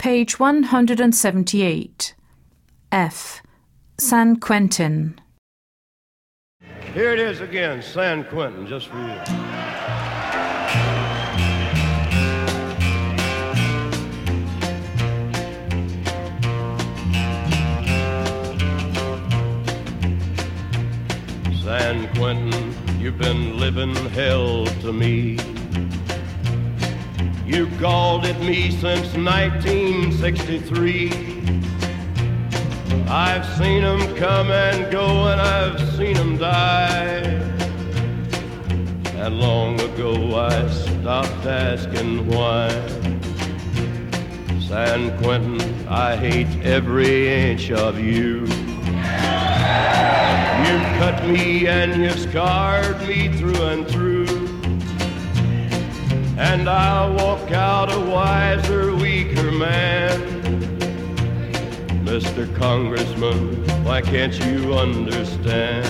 Page 178. F. San Quentin. Here it is again, San Quentin, just for you. San Quentin, you've been living hell to me. You called at me since 1963. I've seen them come and go, and I've seen them die. And long ago I stopped asking why. San Quentin, I hate every inch of you. You've cut me and you've scarred me through and through. And I'll walk out a wiser, weaker man. Mr. Congressman, why can't you understand?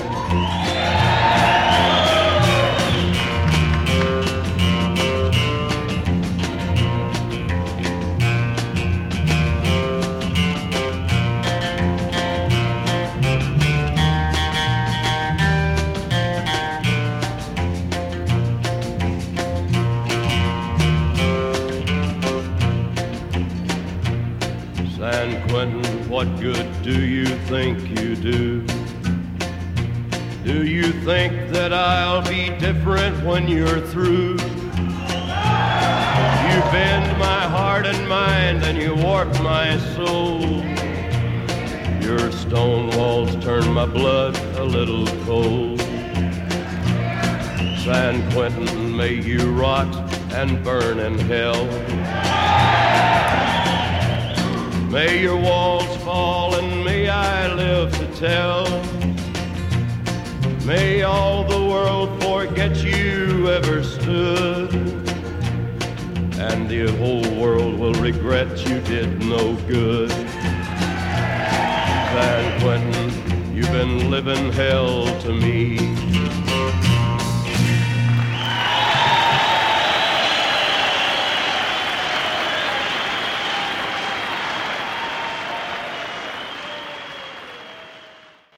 San Quentin, what good do you think you do? Do you think that I'll be different when you're through? You bend my heart and mind and you warp my soul. Your stone walls turn my blood a little cold. San Quentin, may you rot and burn in hell. May your walls fall and may I live to tell. May all the world forget you ever stood. And the whole world will regret you did no good. San Quentin, you've been living hell to me.